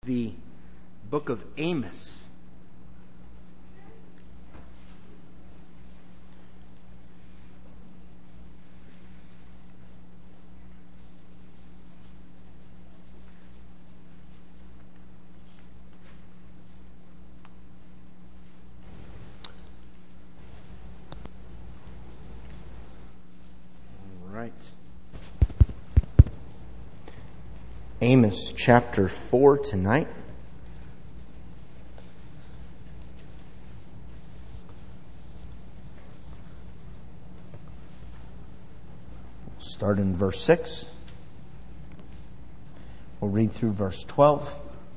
the book of Amos. Amos chapter 4 tonight. We'll start in verse 6. We'll read through verse 12.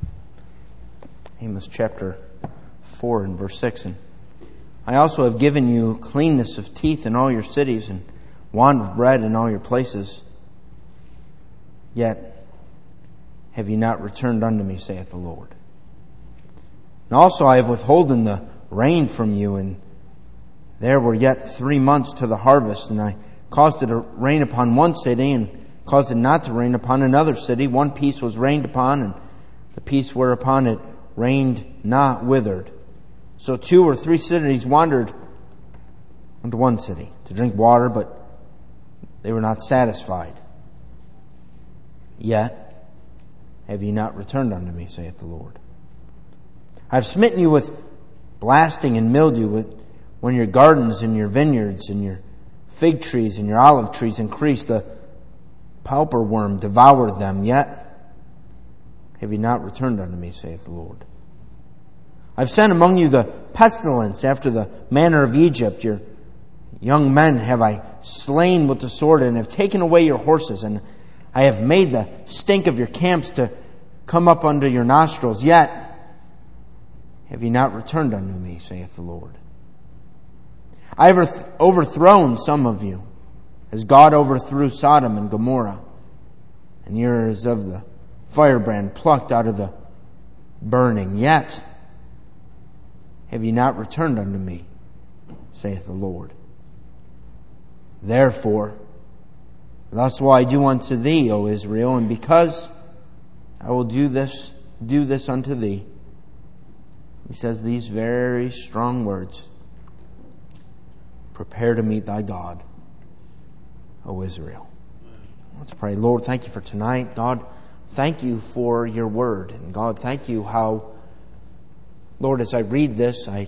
Amos chapter 4 and verse 6. And I also have given you cleanness of teeth in all your cities and want of bread in all your places. Yet have ye not returned unto me, saith the Lord. And also I have withholden the rain from you, and there were yet 3 months to the harvest, and I caused it to rain upon one city, and caused it not to rain upon another city. One piece was rained upon, and the piece whereupon it rained not withered. So 2 or 3 cities wandered unto one city to drink water, but they were not satisfied. Yet have ye not returned unto me, saith the Lord. I have smitten you with blasting and mildew, when your gardens and your vineyards and your fig trees and your olive trees increased, the pauper worm devoured them. Yet have ye not returned unto me, saith the Lord. I have sent among you the pestilence after the manner of Egypt. Your young men have I slain with the sword, and have taken away your horses, and I have made the stink of your camps to come up under your nostrils. Yet have ye not returned unto me, saith the Lord. I have overthrown some of you, as God overthrew Sodom and Gomorrah, and ye are as of the firebrand plucked out of the burning. Yet have ye not returned unto me, saith the Lord. Therefore, thus will I do unto thee, O Israel, and because I will do this unto thee. He says these very strong words. Prepare to meet thy God, O Israel. Let's pray. Lord, thank you for tonight. God, thank you for your word. And God, thank you how, Lord, as I read this, I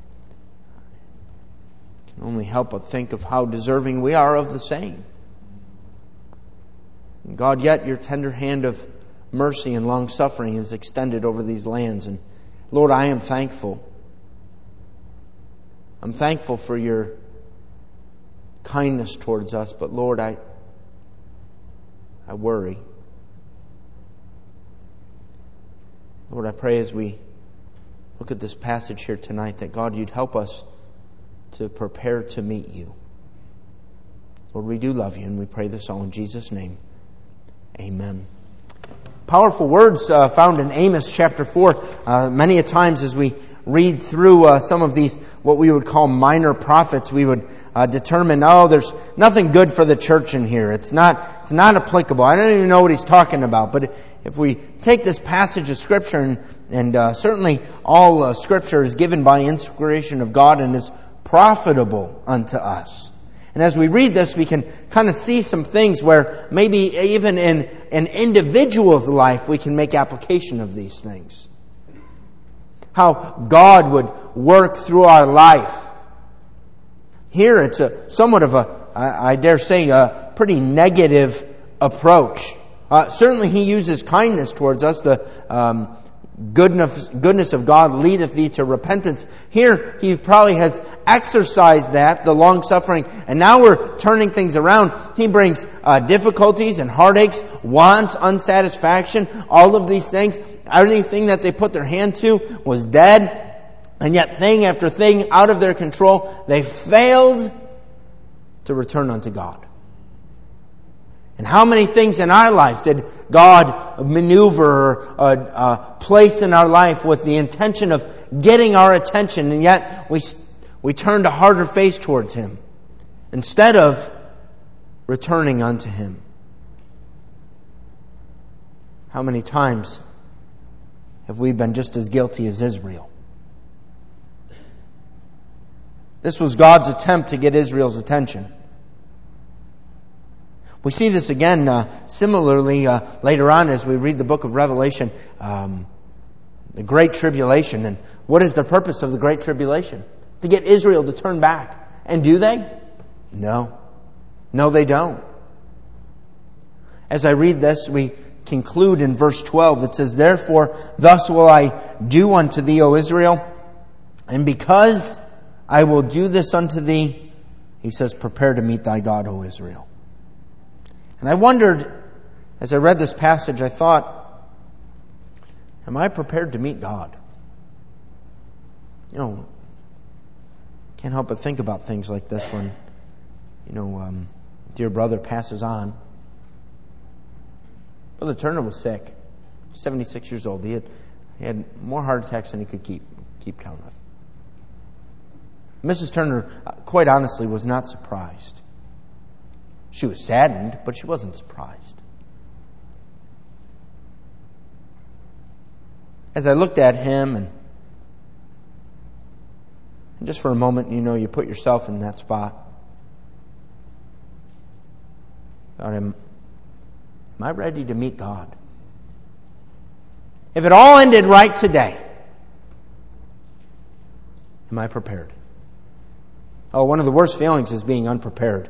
can only help but think of how deserving we are of the same. God, yet your tender hand of mercy and long-suffering is extended over these lands. And Lord, I am thankful. I'm thankful for your kindness towards us. But Lord, I worry. Lord, I pray as we look at this passage here tonight that God, you'd help us to prepare to meet you. Lord, we do love you, and we pray this all in Jesus' name. Amen. Powerful words found in Amos chapter 4. Many a times as we read through some of these, what we would call minor prophets, we would determine, there's nothing good for the church in here. It's not applicable. I don't even know what he's talking about. But if we take this passage of Scripture, and certainly all Scripture is given by inspiration of God and is profitable unto us. And as we read this, we can kind of see some things where maybe even in an individual's life we can make application of these things. How God would work through our life. Here it's somewhat of I dare say, a pretty negative approach. Certainly He uses kindness towards us. The goodness of God leadeth thee to repentance. Here He probably has exercised that, the long suffering, and now we're turning things around. He brings difficulties and heartaches, wants, unsatisfaction, all of these things. Everything that they put their hand to was dead, and yet thing after thing out of their control, they failed to return unto God. And how many things in our life did God maneuver or place in our life with the intention of getting our attention, and yet we turned a harder face towards Him instead of returning unto Him? How many times have we been just as guilty as Israel? This was God's attempt to get Israel's attention. We see this again similarly later on as we read the book of Revelation, the Great Tribulation. And what is the purpose of the Great Tribulation? To get Israel to turn back. And do they? No. No, they don't. As I read this, we conclude in verse 12. It says, "Therefore, thus will I do unto thee, O Israel, and because I will do this unto thee," he says, "prepare to meet thy God, O Israel." And I wondered, as I read this passage, I thought, am I prepared to meet God? Can't help but think about things like this when, dear brother passes on. Brother Turner was sick, 76 years old. He had more heart attacks than he could keep count of. Mrs. Turner, quite honestly, was not surprised. She was saddened, but she wasn't surprised. As I looked at him, and just for a moment, you put yourself in that spot. Thought, am I ready to meet God? If it all ended right today, am I prepared? Oh, one of the worst feelings is being unprepared.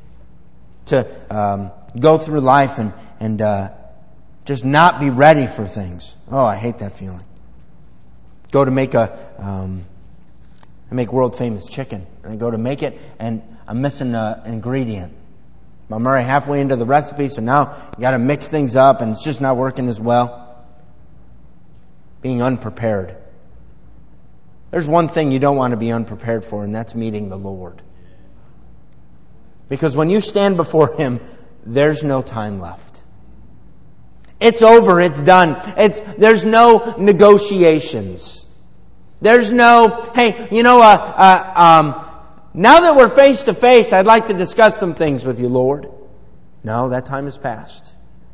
To go through life and just not be ready for things. Oh, I hate that feeling. Go to make I make world famous chicken, and I go to make it, and I'm missing an ingredient. I'm already halfway into the recipe, so now you got to mix things up, and it's just not working as well. Being unprepared. There's one thing you don't want to be unprepared for, and that's meeting the Lord. Because when you stand before Him, there's no time left. It's over. It's done. There's no negotiations. There's no, hey, now that we're face to face, I'd like to discuss some things with you, Lord. No, that time has passed.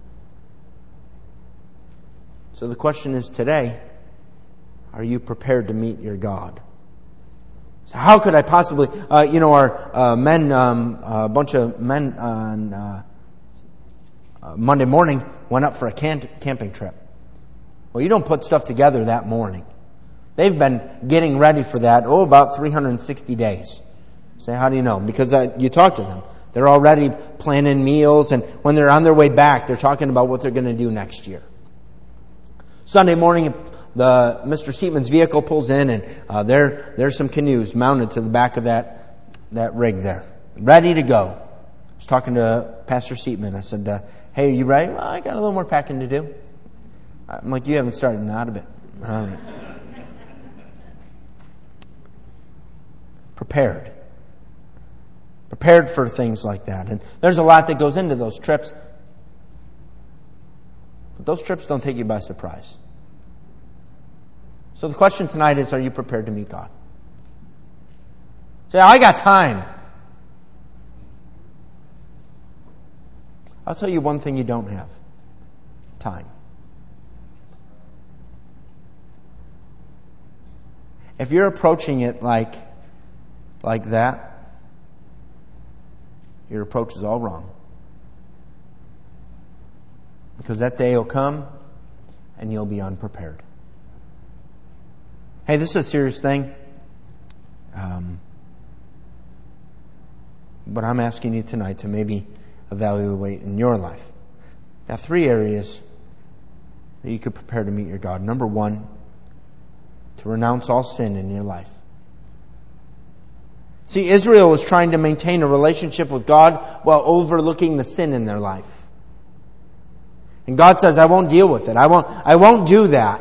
So the question is today, are you prepared to meet your God? So how could I possibly, our men, a bunch of men on Monday morning went up for a camping trip. Well, you don't put stuff together that morning. They've been getting ready for that, about 360 days. Say, how do you know? Because you talk to them. They're already planning meals, and when they're on their way back, they're talking about what they're going to do next year. Sunday morning, Mr. Seatman's vehicle pulls in, and there's some canoes mounted to the back of that rig there, ready to go. I was talking to Pastor Seatman. I said, "Hey, are you ready?" "Well, I got a little more packing to do." I'm like, "You haven't started?" "Not a bit." All right. Prepared for things like that. And there's a lot that goes into those trips. But those trips don't take you by surprise. So the question tonight is, are you prepared to meet God? Say, I got time. I'll tell you one thing you don't have. Time. If you're approaching it like that, your approach is all wrong. Because that day will come and you'll be unprepared. Hey, this is a serious thing. But I'm asking you tonight to maybe evaluate in your life. Now, 3 areas that you could prepare to meet your God. Number 1, to renounce all sin in your life. See, Israel was trying to maintain a relationship with God while overlooking the sin in their life. And God says, I won't deal with it. I won't do that.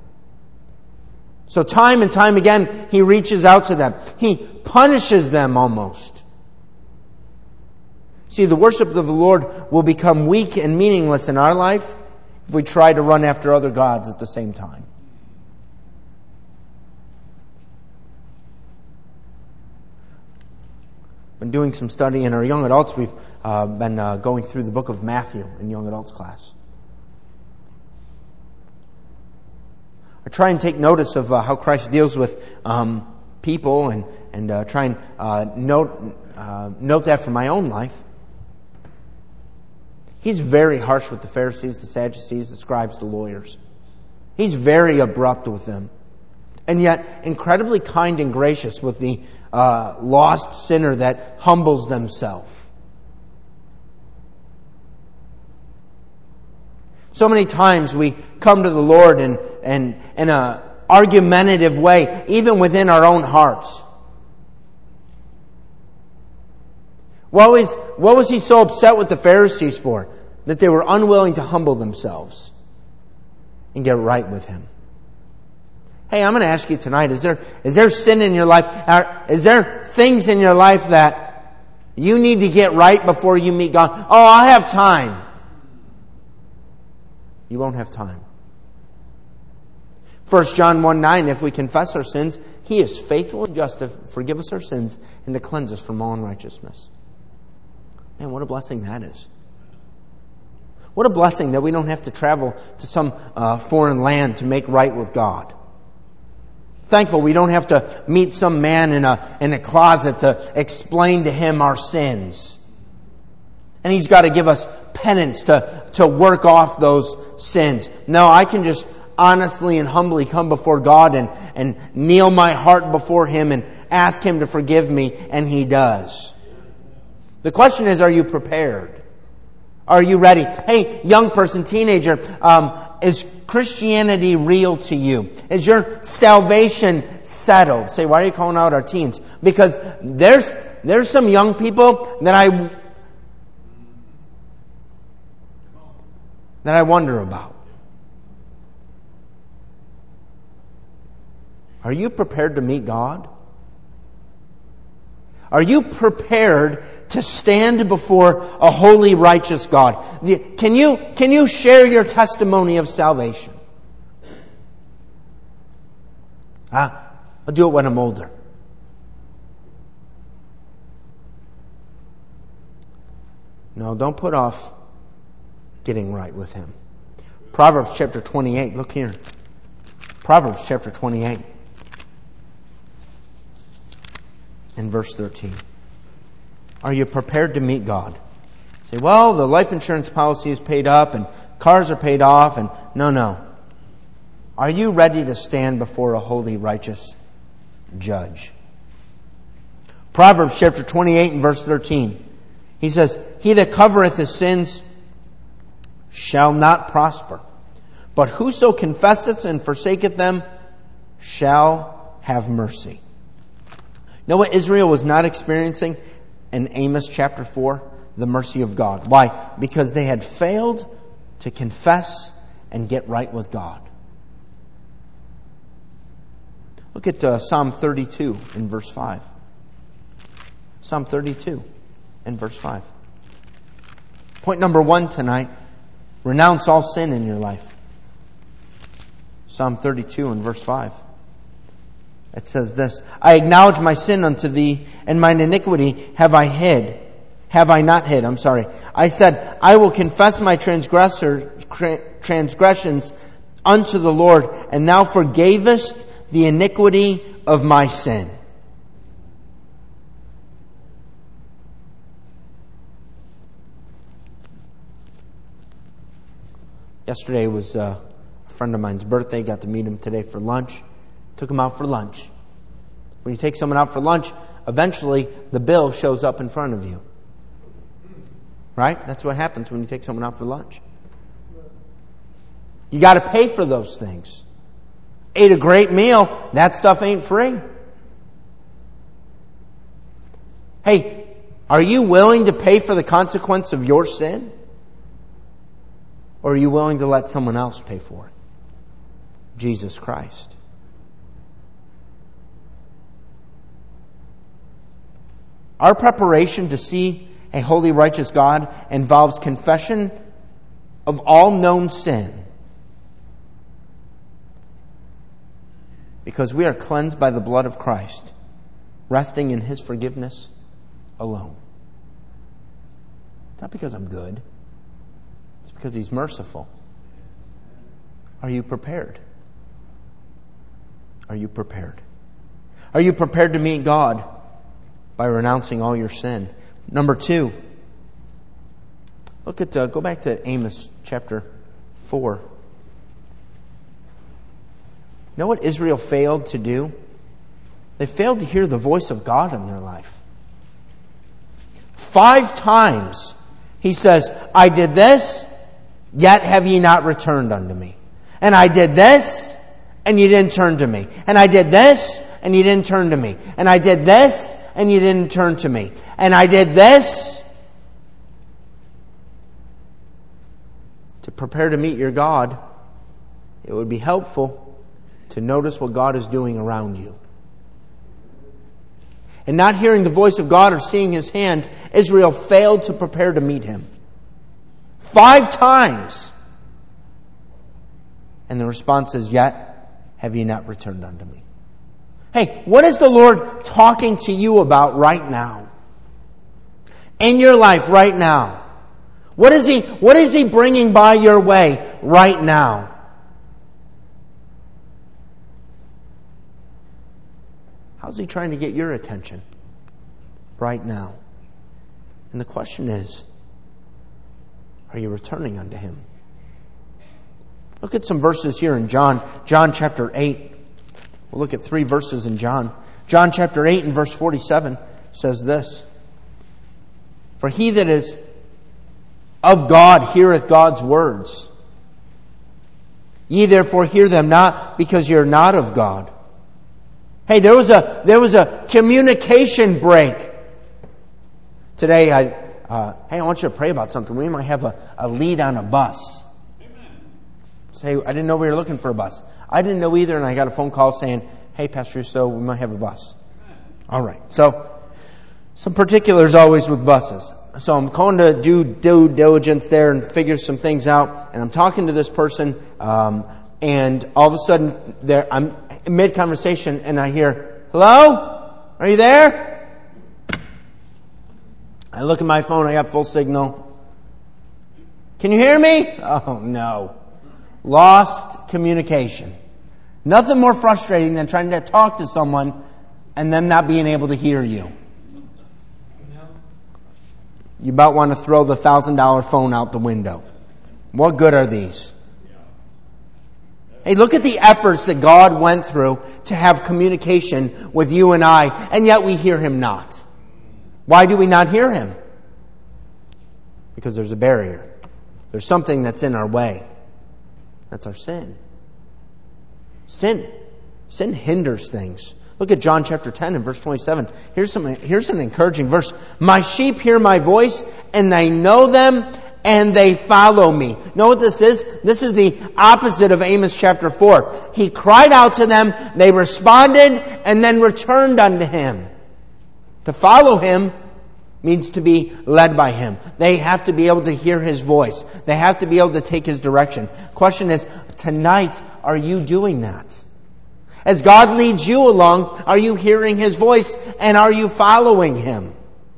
So time and time again, He reaches out to them. He punishes them almost. See, the worship of the Lord will become weak and meaningless in our life if we try to run after other gods at the same time. Been doing some study in our young adults. We've been going through the book of Matthew in young adults class. I try and take notice of how Christ deals with people and try and note that for my own life. He's very harsh with the Pharisees, the Sadducees, the scribes, the lawyers. He's very abrupt with them. And yet incredibly kind and gracious with the lost sinner that humbles themselves. So many times we come to the Lord in an argumentative way, even within our own hearts. What was he so upset with the Pharisees for? That they were unwilling to humble themselves and get right with Him. Hey, I'm going to ask you tonight, is there sin in your life? Is there things in your life that you need to get right before you meet God? Oh, I have time. You won't have time. 1 John 1:9, if we confess our sins, He is faithful and just to forgive us our sins and to cleanse us from all unrighteousness. Man, what a blessing that is. What a blessing that we don't have to travel to some foreign land to make right with God. Thankful we don't have to meet some man in a closet to explain to him our sins. And he's got to give us penance to work off those sins. No, I can just honestly and humbly come before God and kneel my heart before Him and ask Him to forgive me, and He does. The question is, are you prepared? Are you ready? Hey, young person, teenager, is Christianity real to you? Is your salvation settled? Say, why are you calling out our teens? Because there's some young people that I wonder about. Are you prepared to meet God? Are you prepared to stand before a holy, righteous God? Can you share your testimony of salvation? I'll do it when I'm older. No, don't put off getting right with Him. Proverbs chapter 28, look here. Proverbs chapter 28. In verse 13. Are you prepared to meet God? Say, well, the life insurance policy is paid up and cars are paid off and no. Are you ready to stand before a holy, righteous judge? Proverbs chapter 28 and verse 13. He says, He that covereth his sins shall not prosper, but whoso confesseth and forsaketh them shall have mercy. Know what Israel was not experiencing in Amos chapter 4? The mercy of God. Why? Because they had failed to confess and get right with God. Look at Psalm 32 in verse 5. Psalm 32 in verse 5. Point number 1 tonight. Renounce all sin in your life. Psalm 32 in verse 5. It says this, I acknowledge my sin unto Thee, and mine iniquity have I not hid. I said, I will confess my transgressions unto the Lord, and Thou forgavest the iniquity of my sin. Yesterday was a friend of mine's birthday. Got to meet him today for lunch. Took him out for lunch. When you take someone out for lunch, eventually the bill shows up in front of you. Right? That's what happens when you take someone out for lunch. You got to pay for those things. Ate a great meal. That stuff ain't free. Hey, are you willing to pay for the consequence of your sin? Or are you willing to let someone else pay for it? Jesus Christ. Our preparation to see a holy, righteous God involves confession of all known sin. Because we are cleansed by the blood of Christ, resting in His forgiveness alone. It's not because I'm good. It's because He's merciful. Are you prepared? Are you prepared? Are you prepared to meet God by renouncing all your sin? Number 2, go back to Amos chapter 4. You know what Israel failed to do? They failed to hear the voice of God in their life. 5 times he says, I did this, yet have ye not returned unto me. And I did this, and you didn't turn to me. And I did this, and you didn't turn to me. And I did this, and you didn't turn to me. And I did this. To prepare to meet your God, it would be helpful to notice what God is doing around you. And not hearing the voice of God or seeing His hand, Israel failed to prepare to meet Him. 5 times. And the response is, yet have ye not returned unto me. Hey, what is the Lord talking to you about right now? In your life right now? What is He bringing by your way right now? How's He trying to get your attention right now? And the question is, are you returning unto Him? Look at some verses here in John chapter 8. We'll look at 3 verses in John. John chapter 8 and verse 47 says this. For he that is of God heareth God's words. Ye therefore hear them not, because ye are not of God. Hey, there was a communication break. Today, I want you to pray about something. We might have a lead on a bus. Say, I didn't know we were looking for a bus. I didn't know either, and I got a phone call saying, hey, Pastor Russo, we might have a bus. All right. So, some particulars always with buses. So I'm going to do due diligence there and figure some things out. And I'm talking to this person, and all of a sudden, I'm in mid-conversation, and I hear, hello? Are you there? I look at my phone, I got full signal. Can you hear me? Oh, no. Lost communication. Nothing more frustrating than trying to talk to someone and them not being able to hear you. You about want to throw the $1,000 phone out the window. What good are these? Hey, look at the efforts that God went through to have communication with you and I, and yet we hear Him not. Why do we not hear Him? Because there's a barrier. There's something that's in our way. That's our sin. Sin hinders things. Look at John chapter 10 and verse 27. Here's an encouraging verse. My sheep hear my voice, and they know them, and they follow me. Know what this is? This is the opposite of Amos chapter 4. He cried out to them, they responded, and then returned unto Him. To follow Him means to be led by Him. They have to be able to hear His voice. They have to be able to take His direction. Question is, tonight, are you doing that? As God leads you along, are you hearing His voice and are you following Him?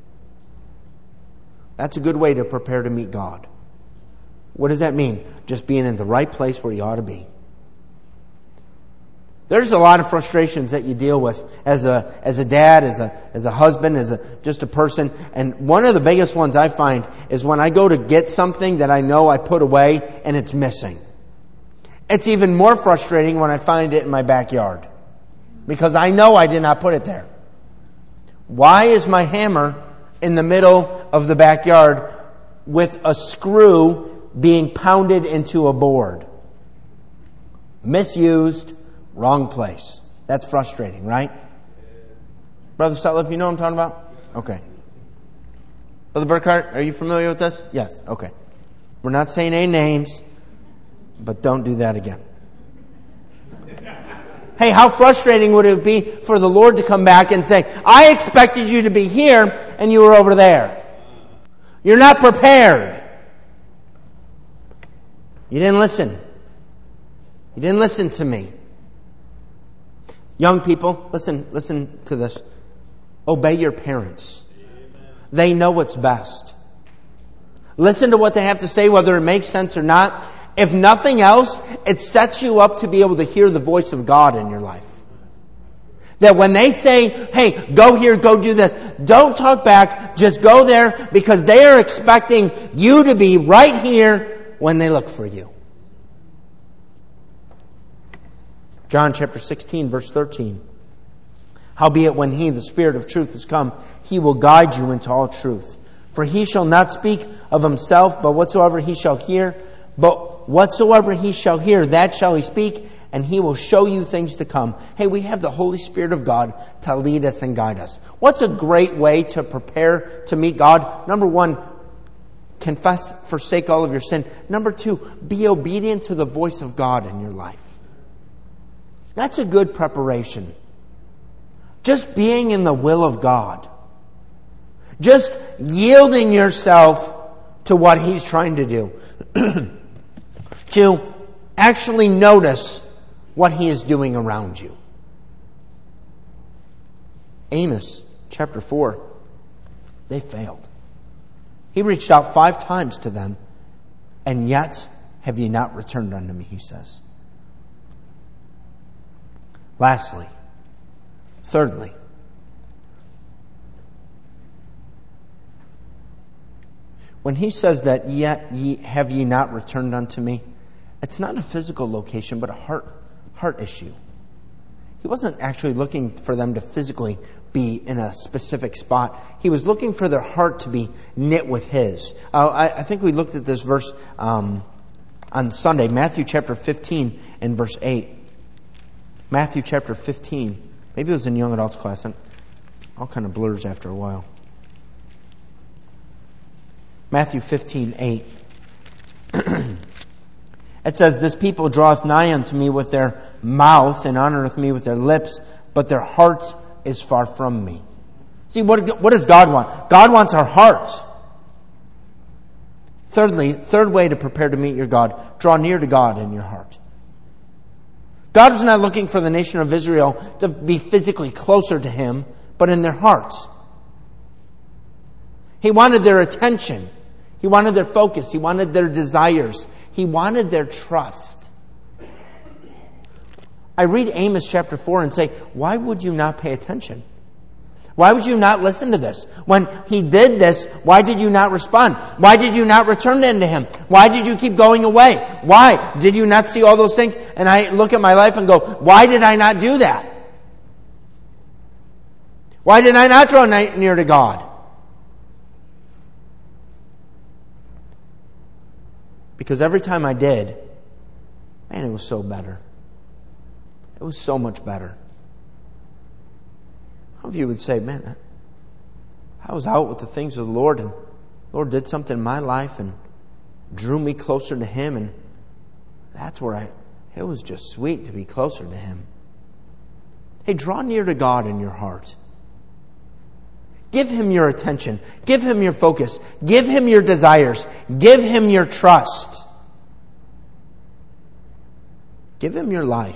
That's a good way to prepare to meet God. What does that mean? Just being in the right place where you ought to be. There's a lot of frustrations that you deal with as a dad, as a husband, just a person. And one of the biggest ones I find is when I go to get something that I know I put away and it's missing. It's even more frustrating when I find it in my backyard, because I know I did not put it there. Why is my hammer in the middle of the backyard with a screw being pounded into a board? Misused, wrong place. That's frustrating, right? Brother Sutliff, you know what I'm talking about? Okay. Brother Burkhart, are you familiar with this? Yes. Okay. We're not saying any names, but don't do that again. Hey, how frustrating would it be for the Lord to come back and say, I expected you to be here and you were over there. You're not prepared. You didn't listen. You didn't listen to me. Young people, listen to this. Obey your parents. They know what's best. Listen to what they have to say, whether it makes sense or not. If nothing else, it sets you up to be able to hear the voice of God in your life. That when they say, hey, go here, go do this, don't talk back, just go there, because they are expecting you to be right here when they look for you. John chapter 16, verse 13. Howbeit when He, the Spirit of truth, is come, He will guide you into all truth. For He shall not speak of Himself, but whatsoever He shall hear, that shall He speak, and He will show you things to come. Hey, we have the Holy Spirit of God to lead us and guide us. What's a great way to prepare to meet God? Number one, confess, forsake all of your sin. Number two, be obedient to the voice of God in your life. That's a good preparation. Just being in the will of God. Just yielding yourself to what He's trying to do. To actually notice what He is doing around you. Amos chapter 4. They failed. He reached out 5 times to them, and yet have ye not returned unto me, he says. Lastly, thirdly, when he says that yet have ye not returned unto me, it's not a physical location, but a heart issue. He wasn't actually looking for them to physically be in a specific spot. He was looking for their heart to be knit with His. I think we looked at this verse on Sunday, Matthew chapter 15 and verse 8. Matthew chapter 15. Maybe it was in young adults class. All kind of blurs after a while. Matthew 15:8. It says, this people draweth nigh unto me with their mouth and honoreth me with their lips, but their heart is far from me. See, what does God want? God wants our heart. Thirdly, third way to prepare to meet your God, draw near to God in your heart. God was not looking for the nation of Israel to be physically closer to Him, but in their hearts. He wanted their attention. He wanted their focus. He wanted their desires. He wanted their trust. I read Amos chapter 4 and say, why would you not pay attention? Why would you not listen to this? When He did this, why did you not respond? Why did you not return into Him? Why did you keep going away? Why did you not see all those things? And I look at my life and go, why did I not do that? Why did I not draw near to God? Because every time I did, man, it was so better. It was so much better. How of you would say, man, I was out with the things of the Lord, and the Lord did something in my life and drew me closer to Him, and that's where it was just sweet to be closer to Him. Hey, draw near to God in your heart. Give Him your attention. Give Him your focus. Give Him your desires. Give Him your trust. Give Him your life.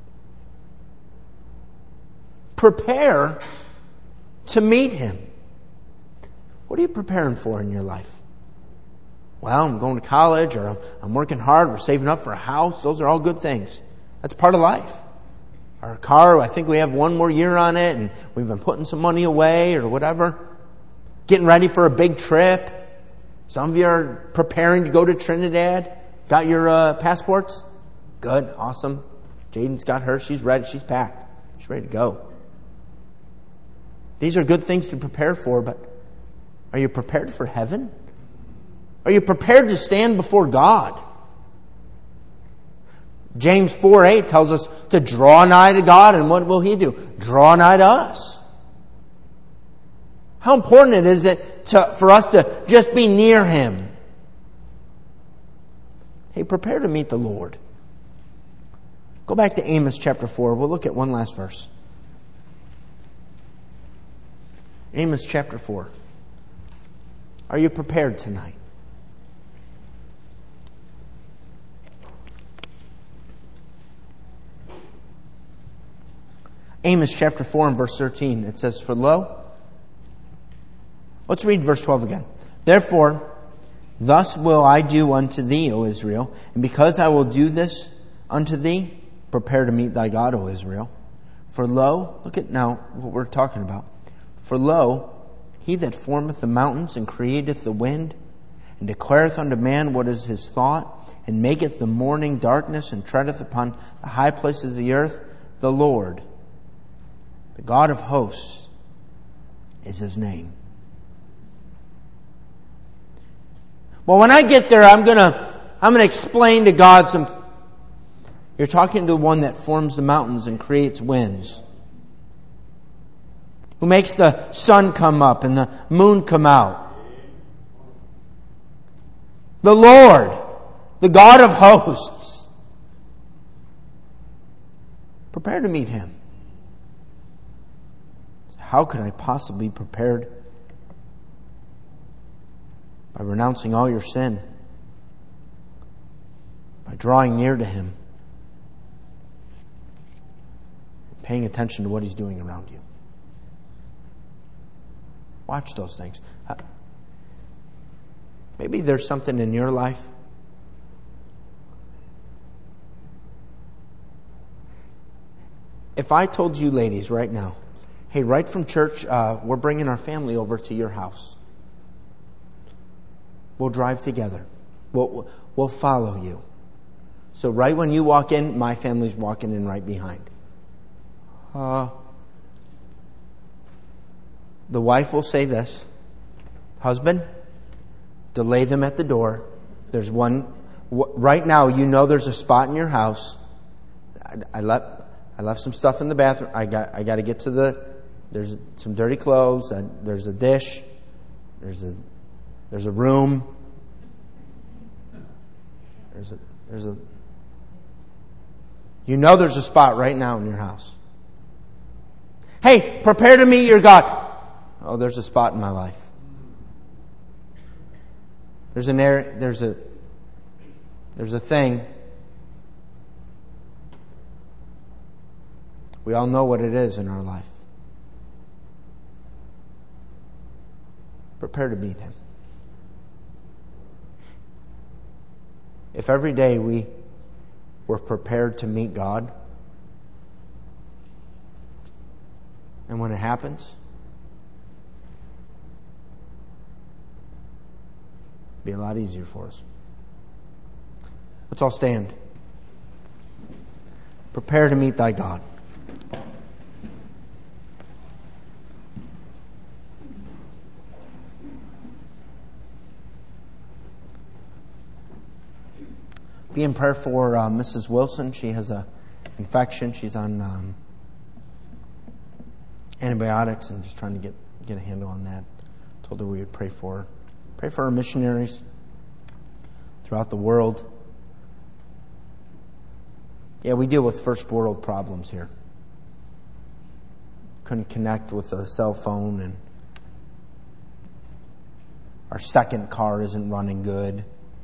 Prepare to meet Him. What are you preparing for in your life? Well, I'm going to college, or I'm working hard, we're saving up for a house. Those are all good things. That's part of life. Our car, I think we have 1 more year on it, and we've been putting some money away or whatever. Getting ready for a big trip. Some of you are preparing to go to Trinidad. Got your passports? Good, awesome. Jaden's got hers. She's ready. She's packed. She's ready to go. These are good things to prepare for, but are you prepared for heaven? Are you prepared to stand before God? James 4:8 tells us to draw nigh to God, and what will He do? Draw nigh to us. How important is it for us to just be near Him? Hey, prepare to meet the Lord. Go back to Amos chapter 4. We'll look at one last verse. Amos chapter 4. Are you prepared tonight? Amos chapter 4 and verse 13. It says, for lo, let's read verse 12 again. Therefore, thus will I do unto thee, O Israel, and because I will do this unto thee, prepare to meet thy God, O Israel. For lo, look at now what we're talking about. For lo, he that formeth the mountains and createth the wind, and declareth unto man what is his thought, and maketh the morning darkness, and treadeth upon the high places of the earth, the Lord, the God of hosts, is his name. Well, when I get there, I'm gonna explain to God some. You're talking to the one that forms the mountains and creates winds, who makes the sun come up and the moon come out. The Lord, the God of hosts. Prepare to meet him. How could I possibly be prepared? By renouncing all your sin, by drawing near to him, paying attention to what he's doing around you. Watch those things. Maybe there's something in your life if I told you ladies right now, hey, right from church, we're bringing our family over to your house. We'll drive together. We'll follow you. So right when you walk in, my family's walking in right behind. The wife will say this, husband, delay them at the door. There's one, right now you know there's a spot in your house. I left some stuff in the bathroom. I got to get to there's some dirty clothes. There's a dish. There's a room. You know there's a spot right now in your house. Hey, prepare to meet your God. Oh, there's a spot in my life. There's an area, there's a thing. We all know what it is in our life. Prepare to meet him. If every day we were prepared to meet God, and when it happens, it'll be a lot easier for us. Let's all stand. Prepare to meet thy God. Be in prayer for Mrs. Wilson. She has an infection. She's on antibiotics and just trying to get a handle on that. Told her we would pray for her. Pray for our missionaries throughout the world. Yeah, we deal with first world problems here. Couldn't connect with a cell phone, and our second car isn't running good.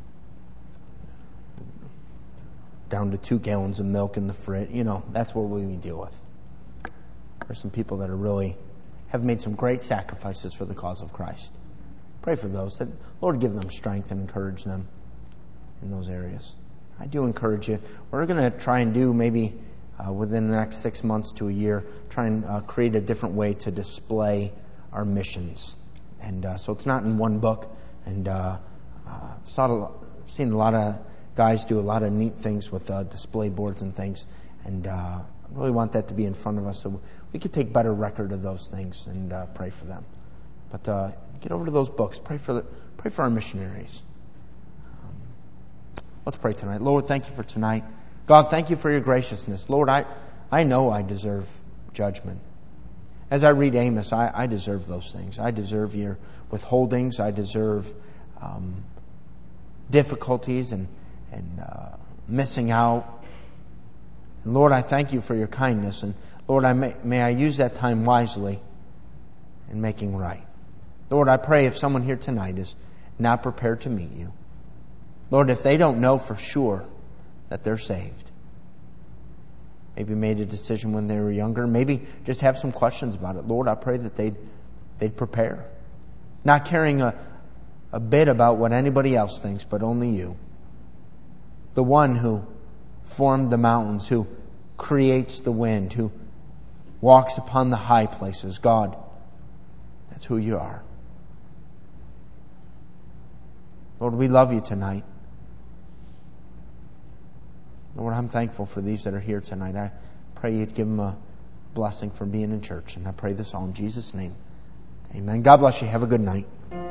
Down to 2 gallons of milk in the fridge. That's what we deal with. There's some people that have made some great sacrifices for the cause of Christ. Pray for those. That Lord, give them strength and encourage them in those areas. I do encourage you. We're going to try and do maybe within the next 6 months to a year, try and create a different way to display our missions. And so it's not in one book. And seen a lot of guys do a lot of neat things with display boards and things. And I really want that to be in front of us so we could take better record of those things and pray for them. But get over to those books. Pray for our missionaries. Let's pray tonight. Lord, thank you for tonight. God, thank you for your graciousness. Lord, I know I deserve judgment. As I read Amos, I deserve those things. I deserve your withholdings. I deserve difficulties and missing out. And Lord, I thank you for your kindness. And Lord, may I use that time wisely in making right. Lord, I pray if someone here tonight is not prepared to meet you, Lord, if they don't know for sure that they're saved, maybe made a decision when they were younger, maybe just have some questions about it, Lord, I pray that they'd prepare. Not caring a bit about what anybody else thinks, but only you. The one who formed the mountains, who creates the wind, who walks upon the high places. God, that's who you are. Lord, we love you tonight. Lord, I'm thankful for these that are here tonight. I pray you'd give them a blessing for being in church. And I pray this all in Jesus' name. Amen. God bless you. Have a good night.